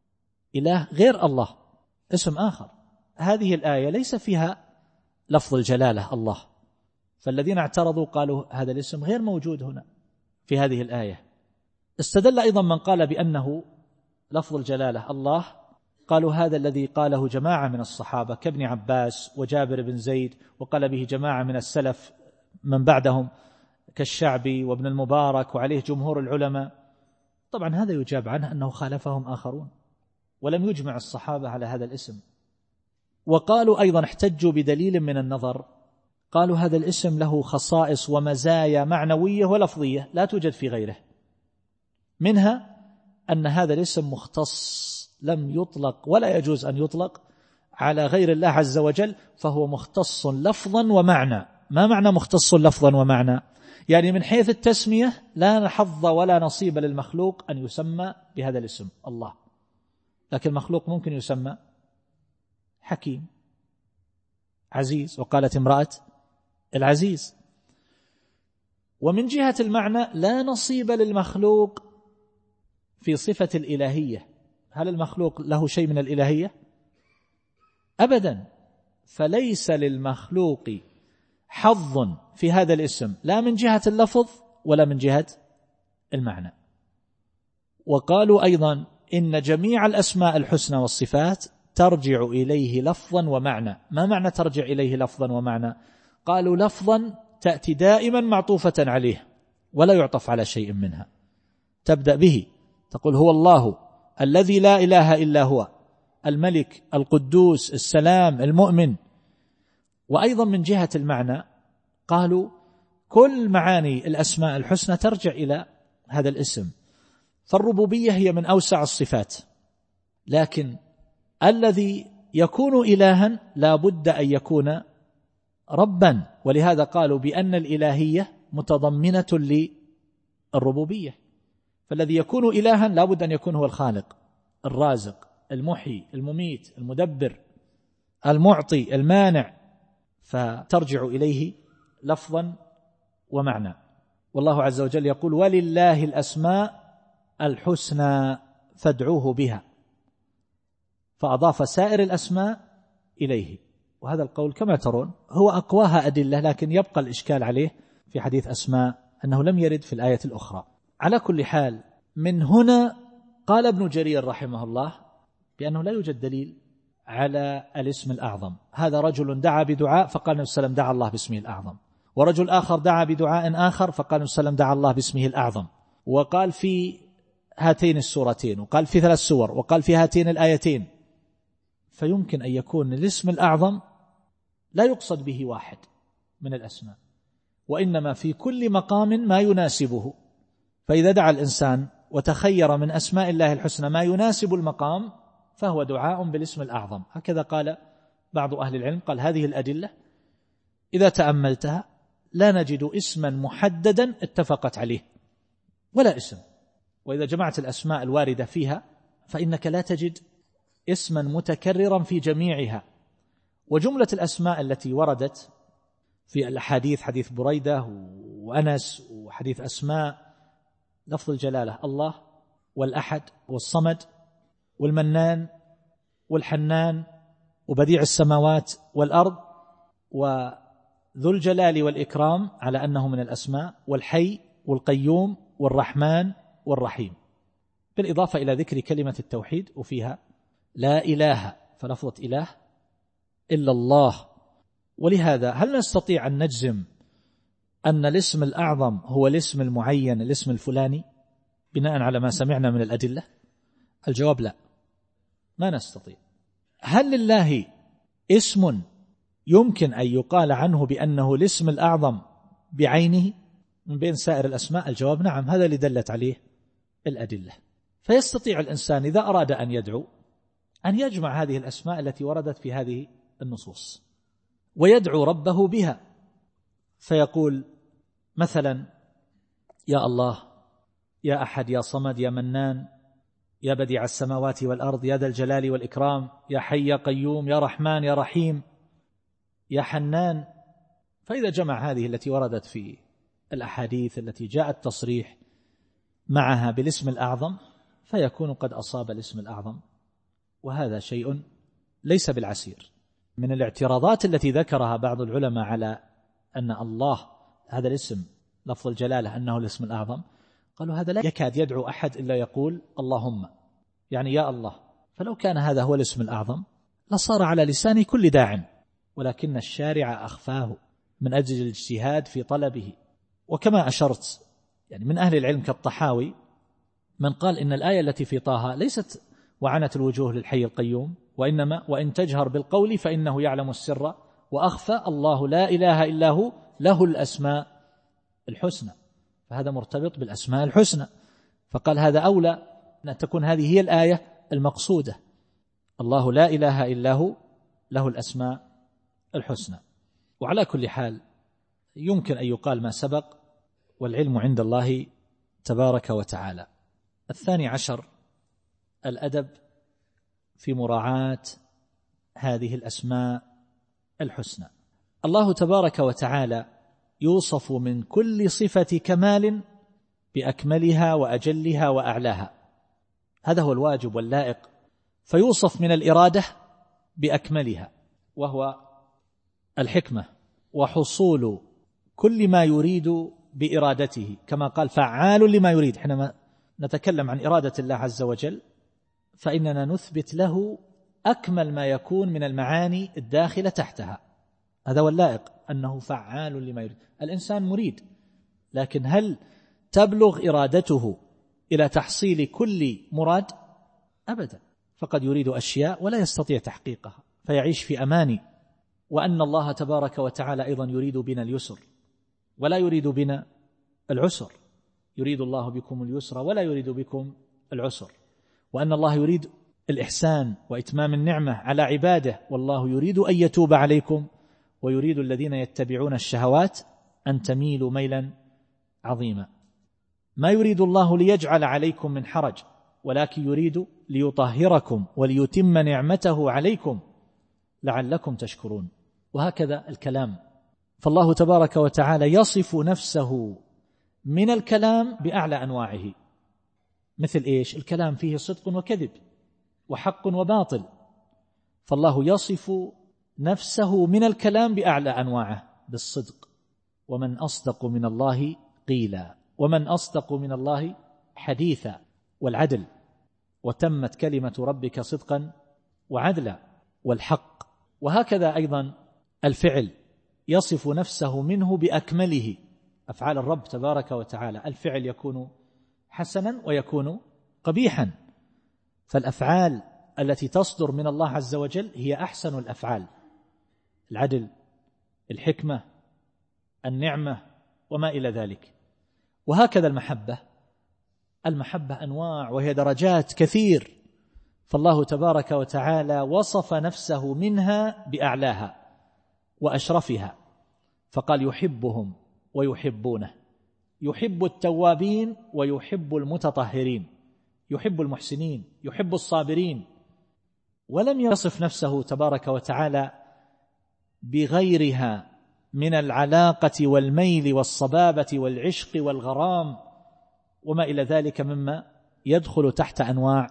إله غير الله، اسم آخر. هذه الآية ليس فيها لفظ الجلالة الله، فالذين اعترضوا قالوا هذا الاسم غير موجود هنا في هذه الآية. استدل أيضا من قال بأنه لفظ الجلالة الله، قالوا هذا الذي قاله جماعة من الصحابة كابن عباس وجابر بن زيد، وقال به جماعة من السلف من بعدهم كالشعبي وابن المبارك وعليه جمهور العلماء. طبعا هذا يجاب عنه أنه خالفهم آخرون ولم يجمع الصحابة على هذا الاسم. وقالوا أيضا احتجوا بدليل من النظر، قالوا هذا الاسم له خصائص ومزايا معنوية ولفظية لا توجد في غيره، منها أن هذا الاسم مختص لم يطلق ولا يجوز أن يطلق على غير الله عز وجل، فهو مختص لفظا ومعنى. ما معنى مختص لفظا ومعنى؟ يعني من حيث التسمية لا حظ ولا نصيب للمخلوق أن يسمى بهذا الاسم الله، لكن المخلوق ممكن يسمى حكيم، عزيز، وقالت امرأة العزيز. ومن جهة المعنى لا نصيب للمخلوق في صفة الإلهية. هل المخلوق له شيء من الإلهية؟ أبدا. فليس للمخلوق حظ في هذا الاسم لا من جهة اللفظ ولا من جهة المعنى. وقالوا أيضا إن جميع الأسماء الحسنى والصفات ترجع إليه لفظا ومعنى. ما معنى ترجع إليه لفظا ومعنى؟ قالوا لفظا تأتي دائما معطوفة عليه ولا يعطف على شيء منها، تبدأ به، تقول هو الله الذي لا إله إلا هو الملك القدوس السلام المؤمن. وأيضا من جهة المعنى قالوا كل معاني الأسماء الحسنى ترجع إلى هذا الاسم. فالربوبية هي من أوسع الصفات، لكن الذي يكون إلها لا بد أن يكون ربا، ولهذا قالوا بأن الإلهية متضمنة للربوبية. فالذي يكون إلها لا بد أن يكون هو الخالق الرازق المحيي المميت المدبر المعطي المانع، فترجع إليه لفظا ومعنى. والله عز وجل يقول ولله الأسماء الحسنى فادعوه بها، فأضاف سائر الأسماء إليه. وهذا القول كما ترون هو أقواها أدلة، لكن يبقى الإشكال عليه في حديث أسماء أنه لم يرد في الآية الأخرى. على كل حال، من هنا قال ابن جرير رحمه الله بأنه لا يوجد دليل على الاسم الأعظم. هذا رجل دعا بدعاء فقال النبي صلى الله عليه وسلم دعا الله باسمه الأعظم، ورجل آخر دعا بدعاء آخر فقال النبي صلى الله عليه وسلم دعا الله باسمه الأعظم، وقال في هاتين السورتين، وقال في ثلاث سور، وقال في هاتين الآيتين. فيمكن أن يكون الاسم الأعظم لا يقصد به واحد من الأسماء، وإنما في كل مقام ما يناسبه. فإذا دعا الإنسان وتخير من أسماء الله الحسنى ما يناسب المقام فهو دعاء بالاسم الأعظم. هكذا قال بعض أهل العلم قال هذه الأدلة إذا تأملتها لا نجد اسما محددا اتفقت عليه ولا اسم، وإذا جمعت الأسماء الواردة فيها فإنك لا تجد اسما متكررا في جميعها. وجملة الأسماء التي وردت في الأحاديث، حديث بريدة وأنس وحديث أسماء، لفظ الجلالة الله والأحد والصمد والمنان والحنان وبديع السماوات والأرض وذو الجلال والإكرام على أنه من الأسماء، والحي والقيوم والرحمن والرحيم، بالإضافة إلى ذكر كلمة التوحيد وفيها لا إله، فلفظة إله إلا الله. ولهذا هل نستطيع أن نجزم أن الاسم الأعظم هو الاسم المعين، الاسم الفلاني، بناء على ما سمعنا من الأدلة؟ الجواب لا، ما نستطيع. هل لله اسم يمكن أن يقال عنه بأنه الاسم الأعظم بعينه من بين سائر الأسماء؟ الجواب نعم، هذا اللي دلت عليه الأدلة. فيستطيع الإنسان إذا أراد أن يدعو أن يجمع هذه الأسماء التي وردت في هذه النصوص ويدعو ربه بها، فيقول مثلا يا الله، يا أحد، يا صمد، يا منان، يا بديع السماوات والأرض، يا ذا الجلال والإكرام، يا حي يا قيوم، يا رحمن يا رحيم، يا حنان. فإذا جمع هذه التي وردت في الأحاديث التي جاء التصريح معها بالاسم الأعظم فيكون قد أصاب الاسم الأعظم، وهذا شيء ليس بالعسير. من الاعتراضات التي ذكرها بعض العلماء على أن الله هذا الاسم لفظ الجلالة أنه الاسم الأعظم، قالوا هذا لا يكاد يدعو أحد إلا يقول اللهم، يعني يا الله، فلو كان هذا هو الاسم الأعظم لصار على لسان كل داع، ولكن الشارع أخفاه من أجل الاجتهاد في طلبه. وكما أشرت يعني من أهل العلم كالطحاوي من قال إن الآية التي في طه ليست وعنت الوجوه للحي القيوم، وإنما وإن تجهر بالقول فإنه يعلم السر وأخفى، الله لا إله إلا هو له الأسماء الحسنى، فهذا مرتبط بالأسماء الحسنى، فقال هذا أولى أن تكون هذه هي الآية المقصودة، الله لا إله إلا هو له الأسماء الحسنى. وعلى كل حال يمكن أن يقال ما سبق، والعلم عند الله تبارك وتعالى. الثاني عشر الأدب في مراعاة هذه الأسماء الحسنى. الله تبارك وتعالى يوصف من كل صفة كمال بأكملها وأجلها وأعلاها، هذا هو الواجب واللائق، فيوصف من الإرادة بأكملها وهو الحكمة وحصول كل ما يريد بإرادته، كما قال فعال لما يريد. حينما نتكلم عن إرادة الله عز وجل فإننا نثبت له أكمل ما يكون من المعاني الداخلة تحتها، هذا هو اللائق، أنه فعال لما يريد. الإنسان مريد، لكن هل تبلغ إرادته إلى تحصيل كل مراد؟ أبدا، فقد يريد أشياء ولا يستطيع تحقيقها فيعيش في أماني. وأن الله تبارك وتعالى أيضا يريد بنا اليسر ولا يريد بنا العسر، يريد الله بكم اليسر ولا يريد بكم العسر، وأن الله يريد الإحسان وإتمام النعمة على عباده، والله يريد أن يتوب عليكم ويريد الذين يتبعون الشهوات أن تميلوا ميلا عظيما. ما يريد الله ليجعل عليكم من حرج، ولكن يريد ليطهركم وليتم نعمته عليكم لعلكم تشكرون. وهكذا الكلام، فالله تبارك وتعالى يصف نفسه من الكلام بأعلى أنواعه، مثل إيش؟ الكلام فيه صدق وكذب وحق وباطل، فالله يصف نفسه من الكلام بأعلى أنواعه بالصدق، ومن أصدق من الله قيلا، ومن أصدق من الله حديثا، والعدل، وتمت كلمة ربك صدقا وعدلا، والحق. وهكذا أيضا الفعل يصف نفسه منه بأكمله، أفعال الرب تبارك وتعالى الفعل يكون حسنا ويكون قبيحا، فالأفعال التي تصدر من الله عز وجل هي أحسن الأفعال، العدل، الحكمة، النعمة، وما إلى ذلك. وهكذا المحبة، المحبة أنواع وهي درجات كثير، فالله تبارك وتعالى وصف نفسه منها بأعلاها وأشرفها، فقال يحبهم ويحبونه، يحب التوابين ويحب المتطهرين، يحب المحسنين، يحب الصابرين. ولم يصف نفسه تبارك وتعالى بغيرها من العلاقة والميل والصبابة والعشق والغرام وما إلى ذلك مما يدخل تحت أنواع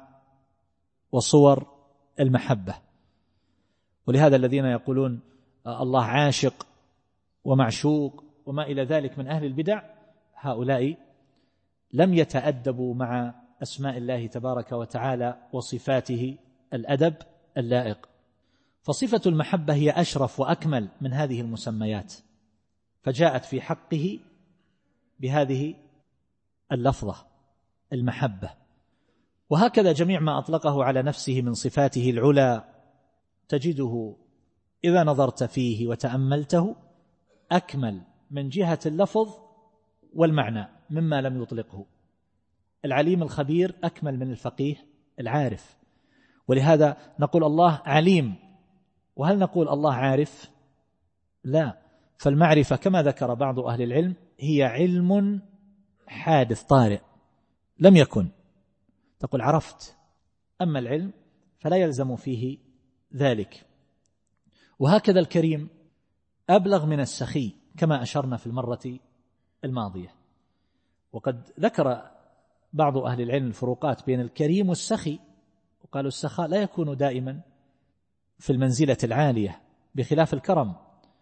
وصور المحبة. ولهذا الذين يقولون الله عاشق ومعشوق وما إلى ذلك من أهل البدع، هؤلاء لم يتأدبوا مع أسماء الله تبارك وتعالى وصفاته الأدب اللائق. فصفة المحبة هي أشرف وأكمل من هذه المسميات، فجاءت في حقه بهذه اللفظة المحبة. وهكذا جميع ما أطلقه على نفسه من صفاته العلى تجده إذا نظرت فيه وتأملته أكمل من جهة اللفظ والمعنى مما لم يطلقه. العليم الخبير أكمل من الفقيه العارف، ولهذا نقول الله عليم. وهل نقول الله عارف؟ لا. فالمعرفة كما ذكر بعض أهل العلم هي علم حادث طارئ لم يكن، تقول عرفت. أما العلم فلا يلزم فيه ذلك. وهكذا الكريم أبلغ من السخي كما أشرنا في المرة الماضية. وقد ذكر بعض أهل العلم الفروقات بين الكريم والسخي، وقالوا السخاء لا يكون دائما في المنزلة العالية بخلاف الكرم،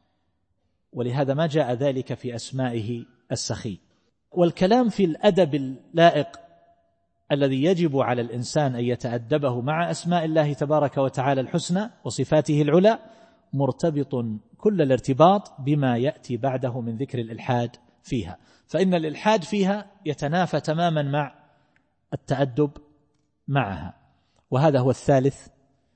ولهذا ما جاء ذلك في أسمائه السخي. والكلام في الأدب اللائق الذي يجب على الإنسان أن يتأدبه مع أسماء الله تبارك وتعالى الحسنى وصفاته العلى مرتبط كل الارتباط بما يأتي بعده من ذكر الإلحاد فيها، فإن الإلحاد فيها يتنافى تماما مع التأدب معها. وهذا هو الثالث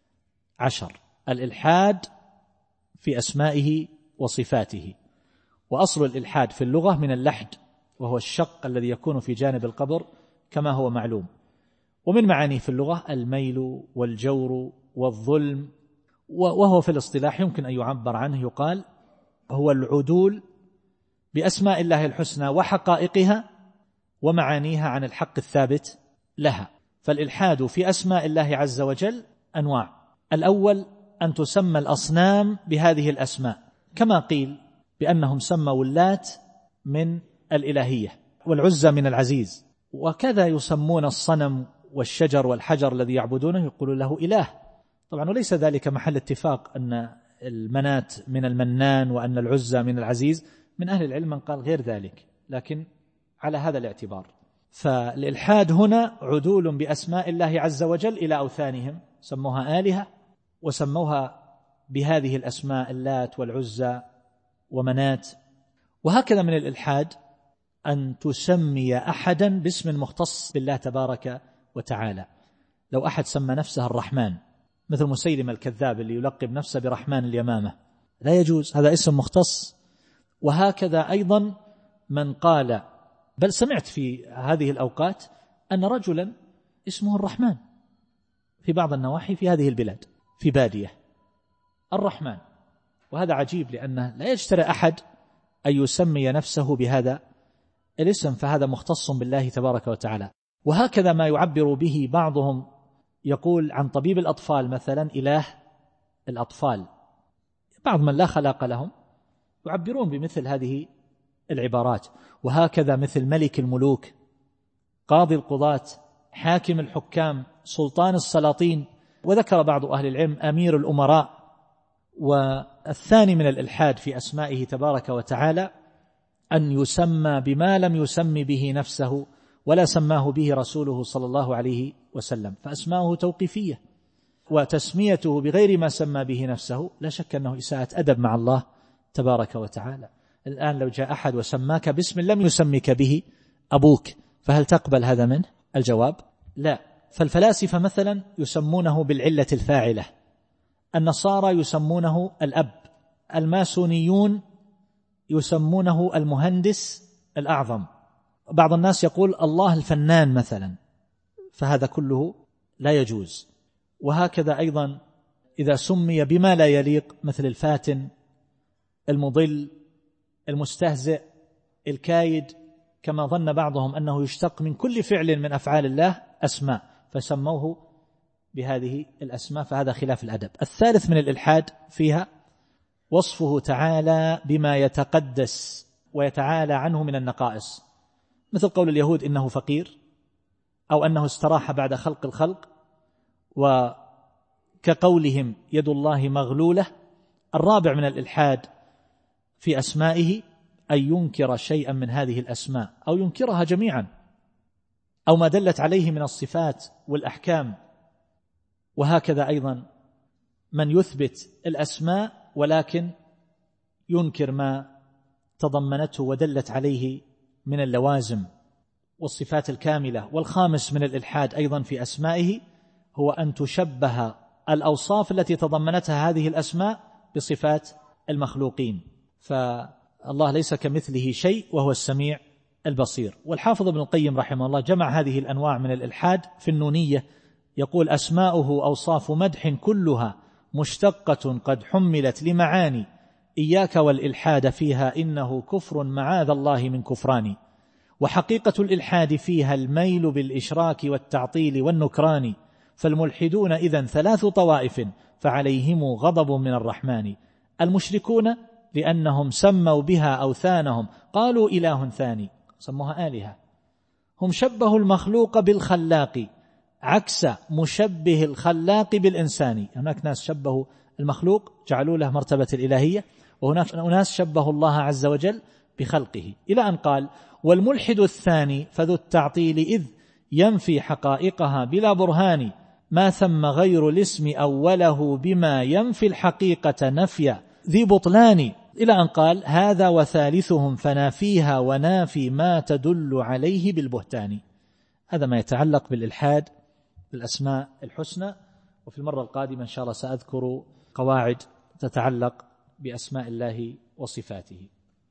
عشر، الإلحاد في أسمائه وصفاته. وأصل الإلحاد في اللغة من اللحد، وهو الشق الذي يكون في جانب القبر كما هو معلوم. ومن معانيه في اللغة الميل والجور والظلم، وهو في الاصطلاح يمكن أن يعبر عنه يقال هو العدول بأسماء الله الحسنى وحقائقها ومعانيها عن الحق الثابت لها. فالإلحاد في أسماء الله عز وجل أنواع. الأول أن تسمى الأصنام بهذه الأسماء، كما قيل بأنهم سموا اللات من الإلهية والعزى من العزيز، وكذا يسمون الصنم والشجر والحجر الذي يعبدونه يقولون له إله. طبعا وليس ذلك محل اتفاق أن المنات من المنان وأن العزى من العزيز، من أهل العلم من قال غير ذلك، لكن على هذا الاعتبار. فالإلحاد هنا عدول بأسماء الله عز وجل إلى أوثانهم، سموها آلهة وسموها بهذه الأسماء اللات والعزى ومنات. وهكذا من الإلحاد أن تسمي أحدا باسم مختص بالله تبارك وتعالى. لو أحد سمى نفسه الرحمن مثل مسيلمة الكذاب اللي يلقب نفسه برحمن اليمامة، لا يجوز، هذا اسم مختص. وهكذا أيضا من قال، بل سمعت في هذه الأوقات أن رجلا اسمه الرحمن في بعض النواحي في هذه البلاد في بادية، الرحمن. وهذا عجيب، لأنه لا يجترئ أحد أن يسمي نفسه بهذا الاسم، فهذا مختص بالله تبارك وتعالى. وهكذا ما يعبر به بعضهم، يقول عن طبيب الأطفال مثلا إله الأطفال. بعض من لا خلاق لهم يعبرون بمثل هذه العبارات. وهكذا مثل ملك الملوك، قاضي القضاة، حاكم الحكام، سلطان السلاطين. وذكر بعض أهل العلم أمير الأمراء. والثاني من الإلحاد في أسمائه تبارك وتعالى أن يسمى بما لم يسم به نفسه ولا سماه به رسوله صلى الله عليه وسلم، فأسماؤه توقيفية، وتسميته بغير ما سمى به نفسه لا شك أنه إساءة أدب مع الله تبارك وتعالى. الآن لو جاء أحد وسماك باسم لم يسمك به أبوك، فهل تقبل هذا منه؟ الجواب لا. فالفلاسفة مثلا يسمونه بالعلة الفاعلة، النصارى يسمونه الأب، الماسونيون يسمونه المهندس الأعظم، بعض الناس يقول الله الفنان مثلا، فهذا كله لا يجوز. وهكذا أيضا إذا سمي بما لا يليق مثل الفاتن، المضل، المستهزئ، الكايد، كما ظن بعضهم أنه يشتق من كل فعل من أفعال الله أسماء فسموه بهذه الأسماء، فهذا خلاف الأدب. الثالث من الإلحاد فيها وصفه تعالى بما يتقدس ويتعالى عنه من النقائص، مثل قول اليهود إنه فقير، أو أنه استراح بعد خلق الخلق، وكقولهم يد الله مغلولة. الرابع من الإلحاد في أسمائه أن ينكر شيئا من هذه الأسماء أو ينكرها جميعا، أو ما دلت عليه من الصفات والأحكام. وهكذا أيضا من يثبت الأسماء ولكن ينكر ما تضمنته ودلت عليه من اللوازم والصفات الكاملة. والخامس من الإلحاد أيضا في أسمائه هو أن تشبه الأوصاف التي تضمنتها هذه الأسماء بصفات المخلوقين، فالله ليس كمثله شيء وهو السميع البصير. والحافظ ابن القيم رحمه الله جمع هذه الأنواع من الإلحاد في النونية، يقول: أسماؤه أوصاف مدح كلها مشتقة قد حملت لمعاني، إياك والإلحاد فيها إنه كفر معاذ الله من كفران. وحقيقة الإلحاد فيها الميل بالإشراك والتعطيل والنكران، فالملحدون إذن ثلاث طوائف فعليهم غضب من الرحمن. المشركون لأنهم سموا بها أوثانهم قالوا إله ثاني، سموها آلهة. هم شبهوا المخلوق بالخلاق عكس مشبه الخلاق بالإنسان. هناك ناس شبهوا المخلوق جعلوا له مرتبة الإلهية، وهناك ناس شبهوا الله عز وجل بخلقه، إلى أن قال: والملحد الثاني فذو التعطيل إذ ينفي حقائقها بلا برهان، ما ثم غير الاسم أوله بما ينفي الحقيقة نفي ذي بطلان. إلى أن قال: هذا وثالثهم فنافيها ونافي ما تدل عليه بالبهتان. هذا ما يتعلق بالإلحاد بالأسماء الحسنى. وفي المرة القادمة إن شاء الله سأذكر قواعد تتعلق بأسماء الله وصفاته.